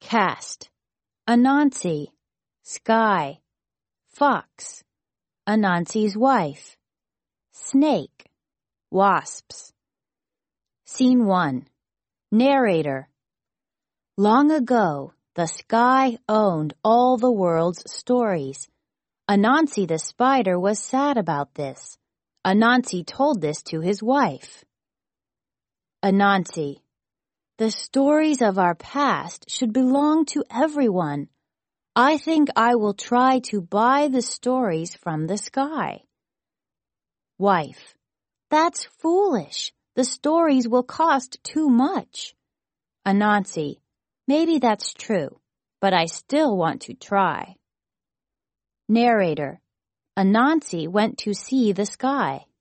Cast, Anansi, sky. Fox, Anansi's wife. Snake, wasps. Scene 1. Narrator. Long ago, the sky owned all the world's stories. Anansi the spider was sad about this. Anansi told this to his wife. Anansi. The stories of our past should belong to everyone. I think I will try to buy the stories from the sky. Wife. That's foolish. The stories will cost too much. Anansi. Maybe that's true, but I still want to try. Narrator. Anansi went to see the sky.